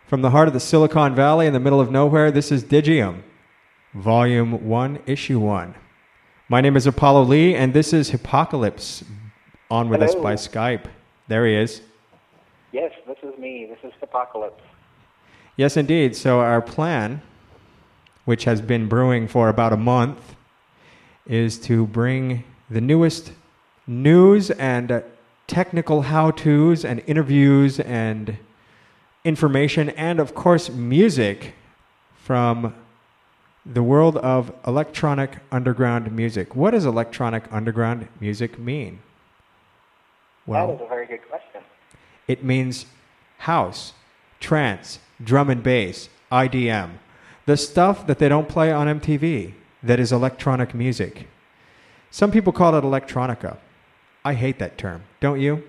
From the heart of the Silicon Valley in the middle of nowhere, this is Digium, Volume 1, Issue 1. My name is Apollo Lee, and this is Hippocalypse, on with us by Skype. There he is. Yes, this is me. This is Hippocalypse. Yes, indeed. So our plan, which has been brewing for about a month, is to bring the newest news and technical how-tos and interviews and information and, of course, music from the world of electronic underground music. What does electronic underground music mean? Well, that is a very good question. It means house, trance, drum and bass, IDM. The stuff that they don't play on MTV that is electronic music. Some people call it electronica. I hate that term. Don't you?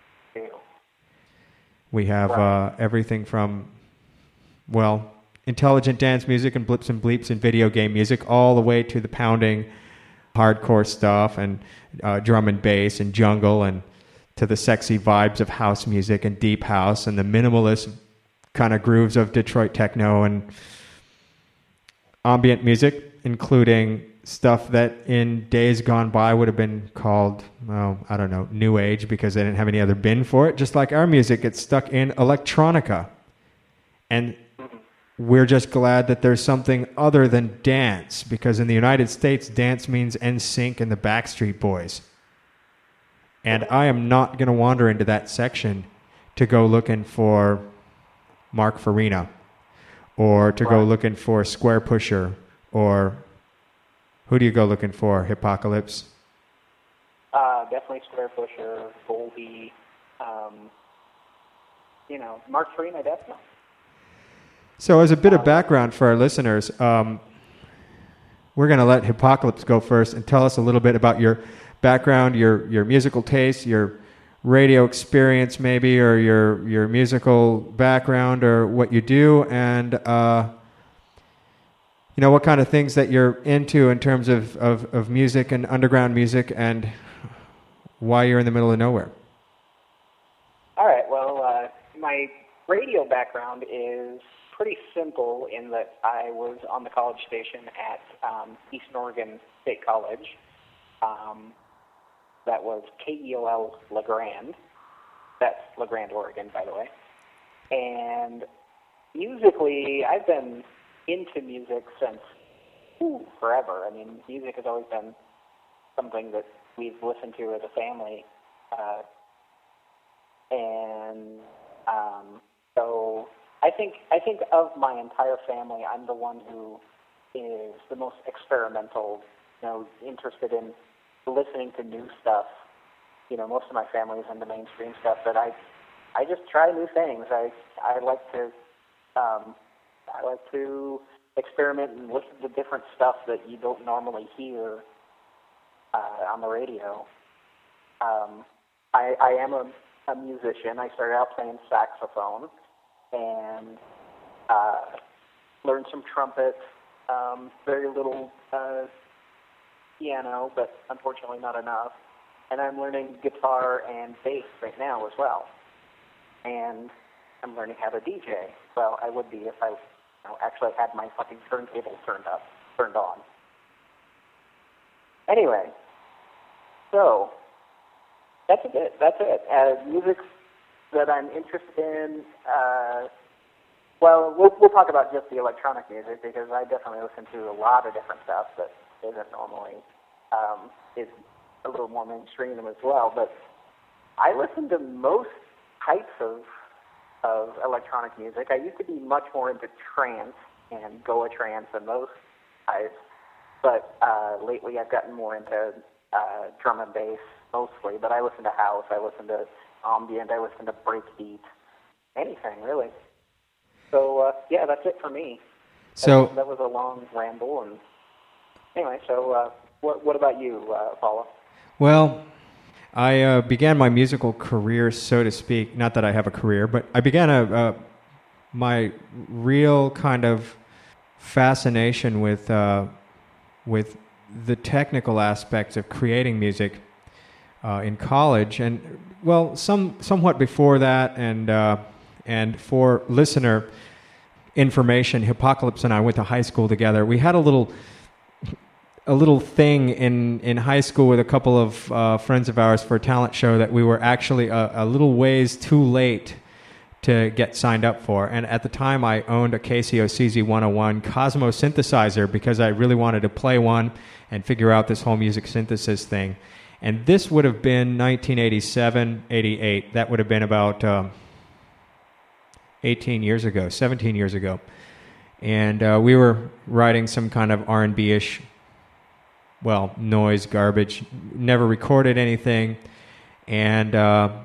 We have everything from, well, intelligent dance music and blips and bleeps and video game music all the way to the pounding hardcore stuff and drum and bass and jungle and to the sexy vibes of house music and deep house and the minimalist kind of grooves of Detroit techno and ambient music, including stuff that in days gone by would have been called, well, I don't know, new age because they didn't have any other bin for it, just like our music gets stuck in electronica. And we're just glad that there's something other than dance, because in the United States, dance means NSYNC and the Backstreet Boys. And I am not going to wander into that section to go looking for Mark Farina or to go looking for Square Pusher, or who do you go looking for, Hippocalypse? Definitely Square Pusher, Goldie, Mark Farina, definitely. So as a bit of background for our listeners, we're going to let Hippocalypse go first and tell us a little bit about your background, your musical taste, your radio experience maybe, or your musical background, or what you do, and what kind of things that you're into in terms of music and underground music, and why you're in the middle of nowhere. All right, well, my radio background is pretty simple in that I was on the college station at Eastern Oregon State College. That was KEOL LeGrand. That's LeGrand, Oregon, by the way. And musically, I've been into music since forever. I mean, music has always been something that we've listened to as a family. So I think of my entire family, I'm the one who is the most experimental, interested in listening to new stuff. Most of my family is into mainstream stuff, but I just try new things. I like to experiment and listen to different stuff that you don't normally hear on the radio. I am a musician. I started out playing saxophone and learned some trumpet, very little piano, but unfortunately not enough. And I'm learning guitar and bass right now as well. And I'm learning how to DJ. Well, I would be if I actually had my fucking turntable turned on. Anyway, so that's it. Music that I'm interested in, we'll talk about just the electronic music, because I definitely listen to a lot of different stuff that isn't normally, is a little more mainstream as well. But I listen to most types of electronic music. I used to be much more into trance and Goa trance and those types, but lately I've gotten more into drum and bass mostly. But I listen to house, I listen to ambient, I listen to breakbeat, anything really. So that's it for me. So that was a long ramble, and anyway. So what about you, Paula? Well, I began my musical career, so to speak. Not that I have a career, but I began my real kind of fascination with the technical aspects of creating music in college, and somewhat before that. And for listener, information, Hippocalypse and I went to high school together. We had a little thing in high school with a couple of friends of ours for a talent show that we were actually a little ways too late to get signed up for. And at the time, I owned a Casio CZ101 Cosmo synthesizer because I really wanted to play one and figure out this whole music synthesis thing. And this would have been 1987, 88. That would have been about 17 years ago. And we were writing some kind of R&B-ish, noise, garbage. Never recorded anything. And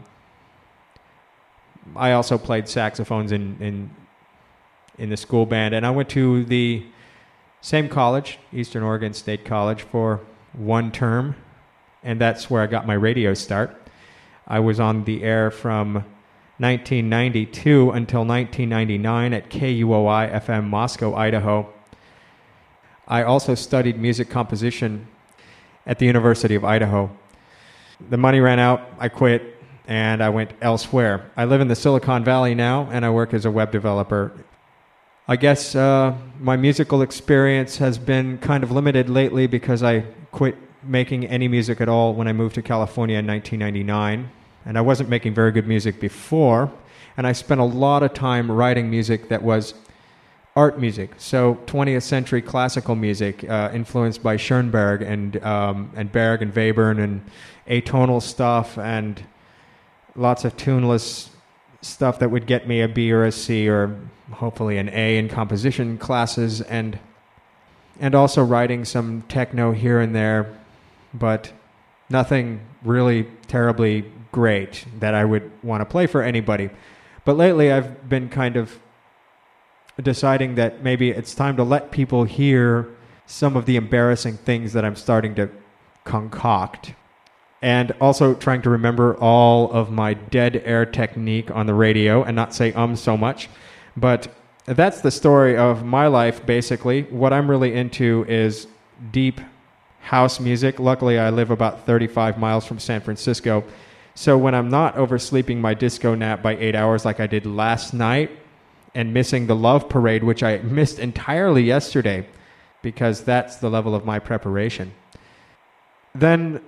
I also played saxophones in the school band. And I went to the same college, Eastern Oregon State College, for one term. And that's where I got my radio start. I was on the air from 1992 until 1999 at KUOI FM Moscow, Idaho. I also studied music composition at the University of Idaho. The money ran out, I quit, and I went elsewhere. I live in the Silicon Valley now, and I work as a web developer. I guess my musical experience has been kind of limited lately because I quit making any music at all when I moved to California in 1999. And I wasn't making very good music before. And I spent a lot of time writing music that was art music. So 20th century classical music influenced by Schoenberg and Berg and Webern and atonal stuff and lots of tuneless stuff that would get me a B or a C or hopefully an A in composition classes, and also writing some techno here and there, but nothing really terribly great that I would want to play for anybody. But lately I've been kind of deciding that maybe it's time to let people hear some of the embarrassing things that I'm starting to concoct. And also trying to remember all of my dead air technique on the radio and not say so much. But that's the story of my life, basically. What I'm really into is deep house music. Luckily, I live about 35 miles from San Francisco. So when I'm not oversleeping my disco nap by 8 hours like I did last night and missing the Love Parade, which I missed entirely yesterday because that's the level of my preparation, then,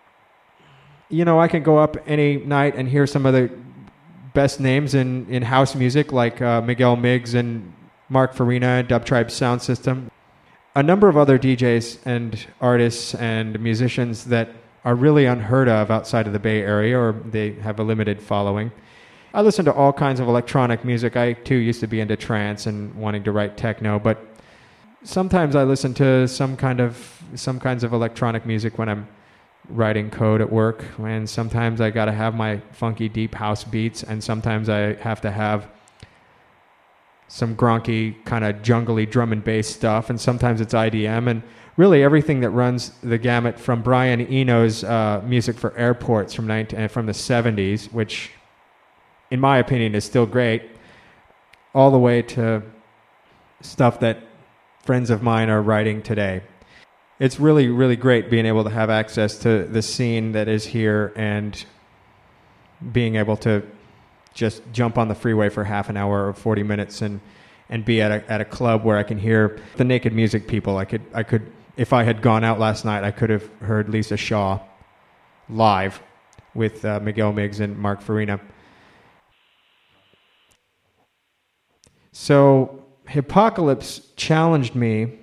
I can go up any night and hear some of the best names in house music like Miguel Miggs and Mark Farina, Dub Tribe Sound System. A number of other DJs and artists and musicians that are really unheard of outside of the Bay Area, or they have a limited following. I listen to all kinds of electronic music. I, too, used to be into trance and wanting to write techno, but sometimes I listen to some kinds of electronic music when I'm writing code at work, and sometimes I got to have my funky deep house beats, and sometimes I have to have some gronky kind of jungly drum and bass stuff, and sometimes it's IDM, and really everything that runs the gamut from Brian Eno's music for airports from the 70s, which in my opinion is still great, all the way to stuff that friends of mine are writing today. It's really, really great being able to have access to the scene that is here and being able to just jump on the freeway for half an hour or 40 minutes and be at a club where I can hear the Naked Music people. I could, if I had gone out last night, I could have heard Lisa Shaw live with Miguel Miggs and Mark Farina. So Hippocalypse challenged me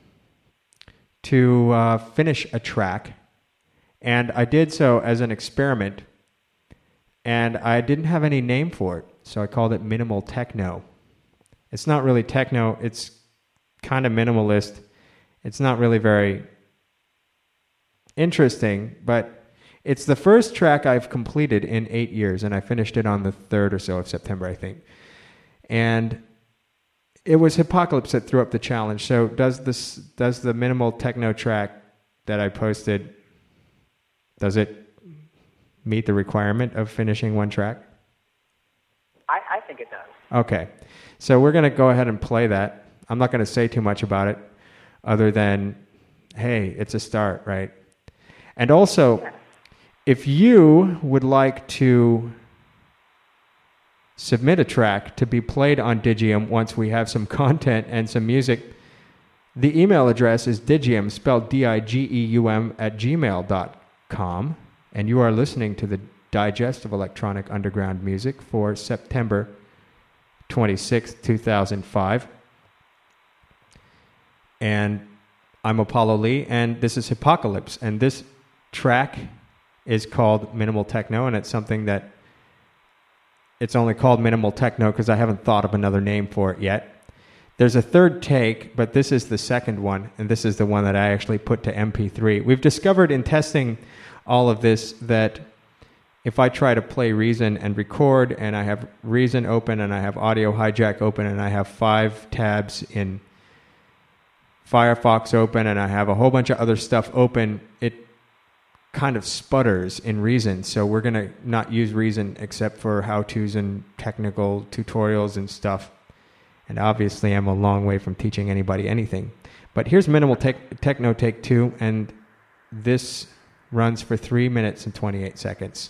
to finish a track, and I did so as an experiment, and I didn't have any name for it, so I called it Minimal Techno. It's not really techno, it's kind of minimalist. It's not really very interesting, but it's the first track I've completed in 8 years, and I finished it on the 3rd or so of September, I think. And it was Hippocalypse that threw up the challenge. So does the minimal techno track that I posted, does it meet the requirement of finishing one track? I think it does. Okay. So we're going to go ahead and play that. I'm not going to say too much about it other than, hey, it's a start, right? And also, if you would like to submit a track to be played on Digium once we have some content and some music. The email address is digium, spelled digeum, @gmail.com. And you are listening to the Digest of Electronic Underground Music for September 26th, 2005. And I'm Apollo Lee, and this is Hypocalypse. And this track is called Minimal Techno, and it's something that it's only called Minimal Techno because I haven't thought of another name for it yet. There's a third take, but this is the second one, and this is the one that I actually put to MP3. We've discovered in testing all of this that if I try to play Reason and record, and I have Reason open, and I have Audio Hijack open, and I have 5 tabs in Firefox open, and I have a whole bunch of other stuff open, it kind of sputters in Reason. So we're going to not use Reason except for how-tos and technical tutorials and stuff. And obviously I'm a long way from teaching anybody anything. But here's Minimal Techno Take 2, and this runs for 3 minutes and 28 seconds.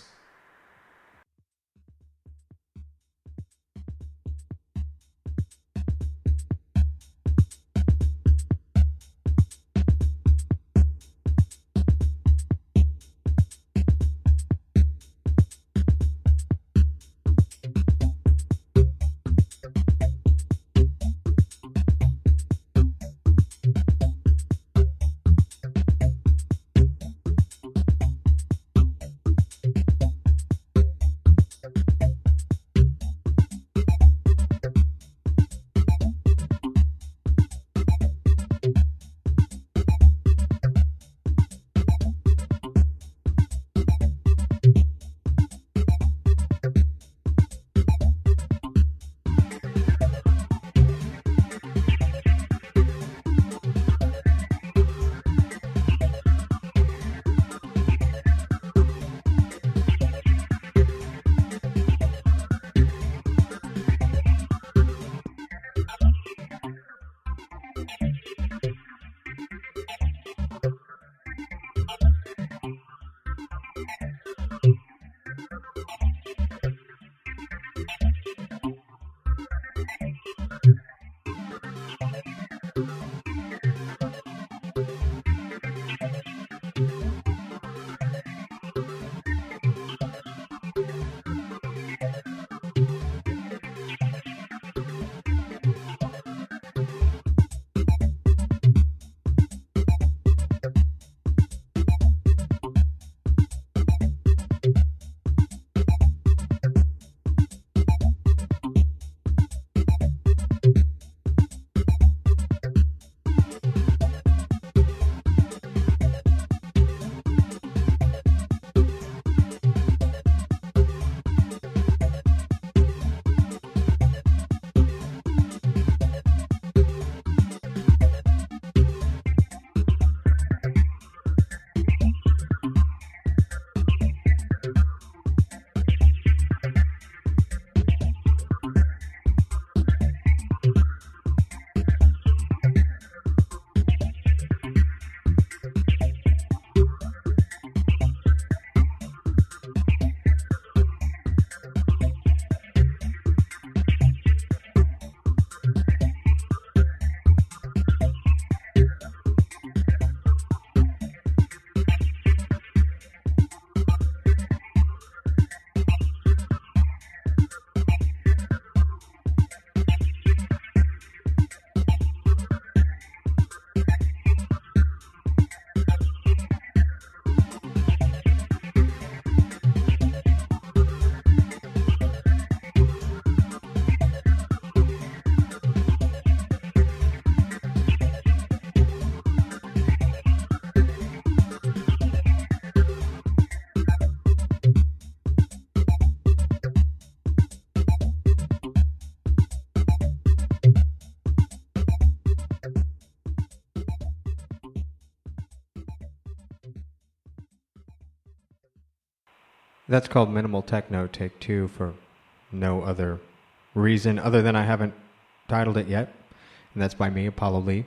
That's called Minimal Techno Take 2 for no other reason other than I haven't titled it yet. And that's by me, Apollo Lee.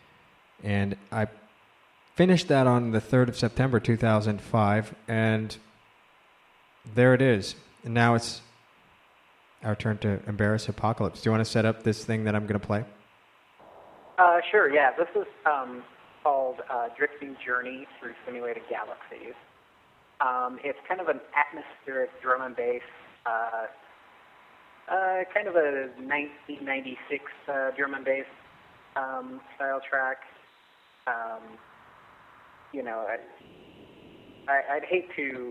And I finished that on the 3rd of September 2005, and there it is. And now it's our turn to embarrass Apocalypse. Do you want to set up this thing that I'm going to play? Sure, yeah. This is called Drifting Journey Through Simulated Galaxies. It's kind of an atmospheric drum and bass, kind of a 1996 drum and bass style track. You know, I'd hate to,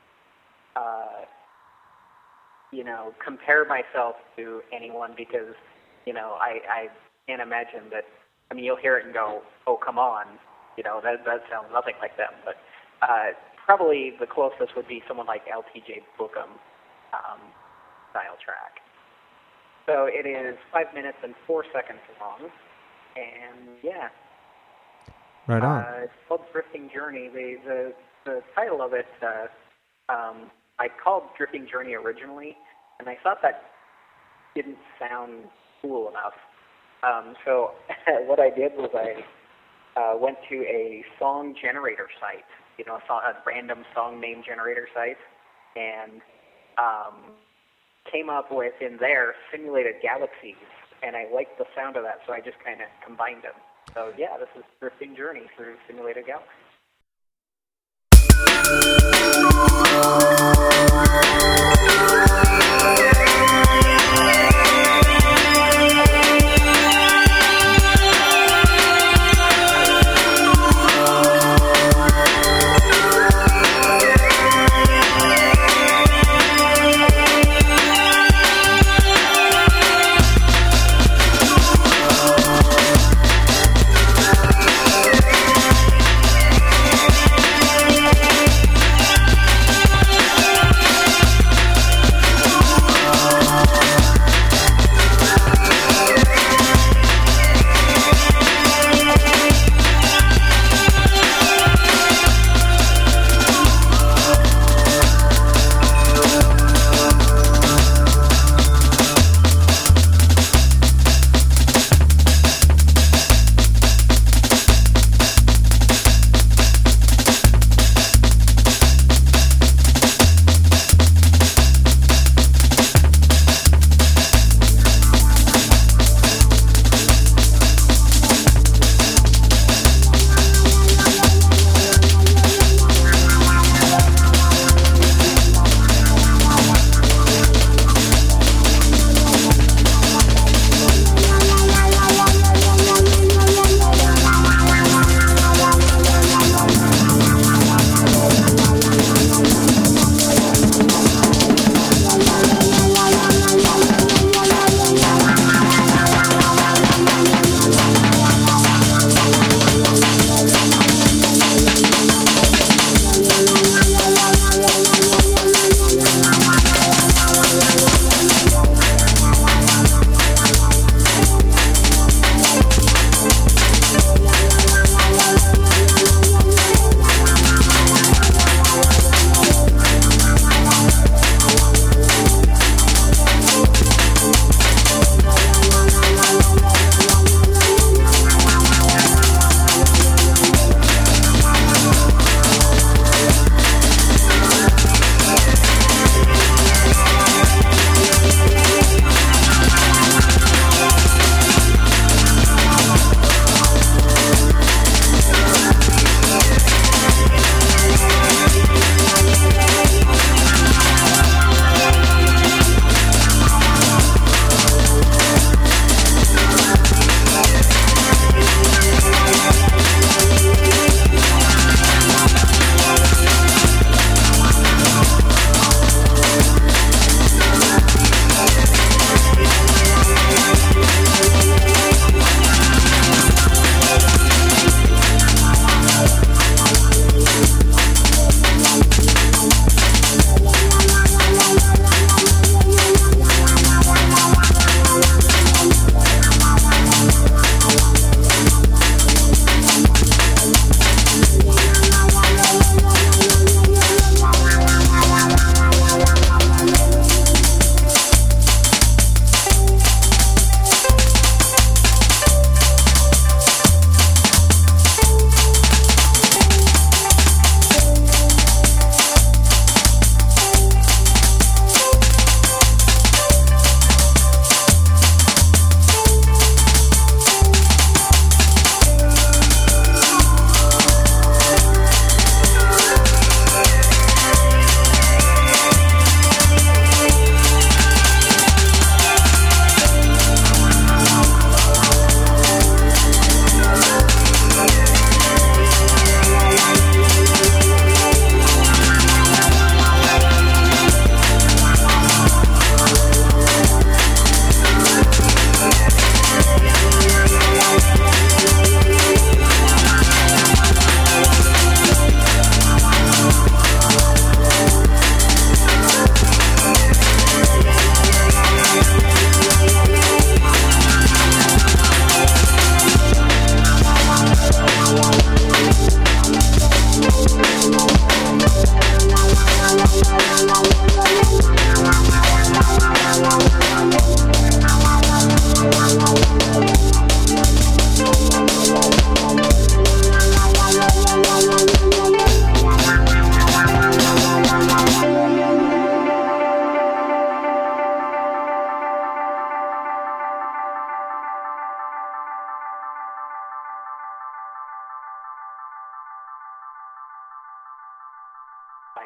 you know, compare myself to anyone because, you know, I can't imagine that. I mean, you'll hear it and go, "Oh, come on," you know, that sounds nothing like them. But probably the closest would be someone like LTJ Bookham style track. So it is 5 minutes and 4 seconds long, and yeah. Right on. It's called Drifting Journey. The title of it, I called Drifting Journey originally, and I thought that didn't sound cool enough. So what I did was I went to a song generator site, you know, a random song name generator site, and came up with, in there, simulated galaxies, and I liked the sound of that, so I just kind of combined them. So yeah, this is Drifting Journey Through Simulated Galaxies.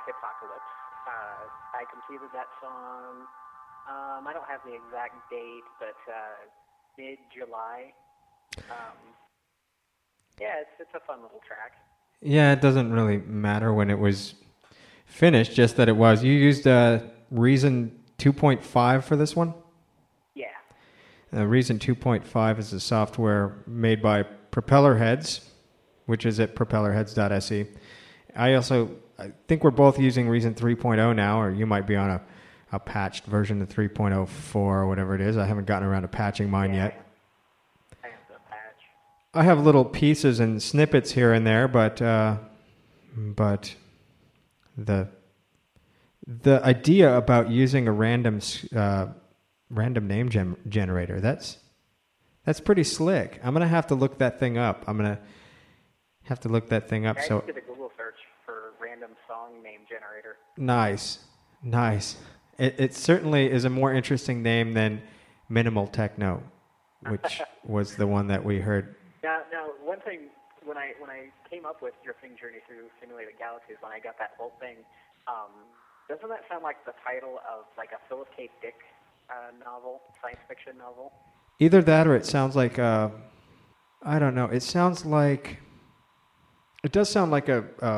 Hipocalypse. I completed that song. I don't have the exact date, but mid-July. Yeah, it's a fun little track. Yeah, it doesn't really matter when it was finished, just that it was. You used Reason 2.5 for this one? Yeah. Reason 2.5 is a software made by Propellerheads, which is at propellerheads.se. I think we're both using Reason 3.0 now, or you might be on a patched version of 3.04 or whatever it is. I haven't gotten around to patching mine yet. I have the patch. I have little pieces and snippets here and there, but the idea about using a random name generator, that's pretty slick. I'm gonna have to look that thing up. I just did a Google search for random song name generator. Nice. It certainly is a more interesting name than Minimal Techno, which was the one that we heard. Now, one thing, when I came up with Drifting Journey Through Simulated Galaxies, when I got that whole thing, doesn't that sound like the title of like a Philip K. Dick novel, science fiction novel? Either that, or it sounds like I don't know. It does sound like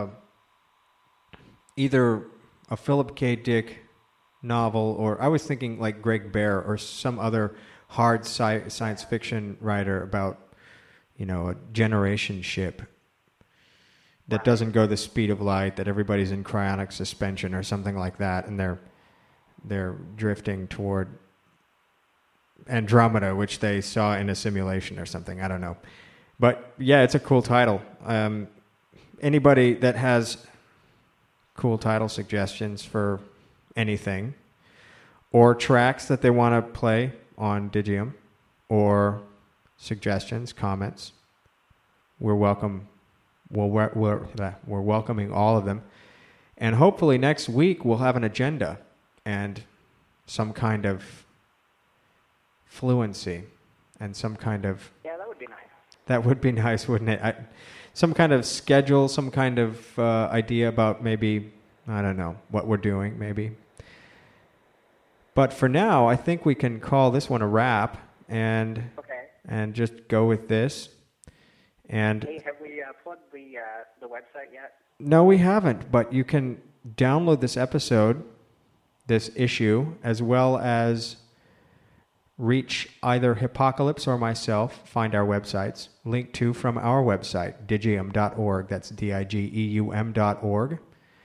either a Philip K. Dick novel, or I was thinking like Greg Bear or some other hard science fiction writer about, a generation ship that doesn't go the speed of light, that everybody's in cryonic suspension or something like that, and they're drifting toward Andromeda, which they saw in a simulation or something. I don't know. But yeah, it's a cool title. Anybody that has cool title suggestions for anything, or tracks that they want to play on Digium, or suggestions, comments, we're welcome. We're welcoming all of them, and hopefully next week we'll have an agenda and some kind of fluency and some kind of... Yeah, that would be nice. That would be nice, wouldn't it? Some kind of schedule, some kind of idea about maybe, I don't know, what we're doing, maybe. But for now, I think we can call this one a wrap and just go with this. And hey, have we plugged the website yet? No, we haven't, but you can download this episode, this issue, as well as reach either Hipocalypse or myself, find our websites, linked to from our website, digium.org. That's digeum.org.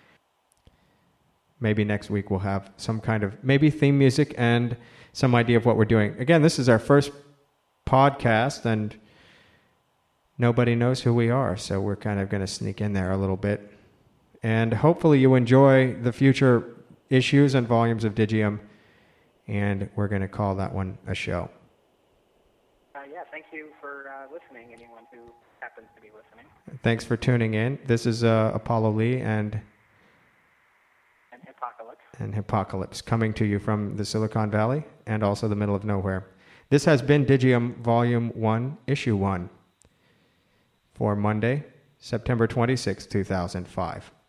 Maybe next week we'll have some kind of, maybe theme music and some idea of what we're doing. Again, this is our first podcast, and nobody knows who we are, so we're kind of going to sneak in there a little bit. And hopefully you enjoy the future issues and volumes of Digium, and we're going to call that one a show. Yeah, thank you for listening, anyone who happens to be listening. Thanks for tuning in. This is Apollo Lee and Hipocalypse, coming to you from the Silicon Valley and also the middle of nowhere. This has been Digium Volume 1, Issue 1, for Monday, September 26, 2005.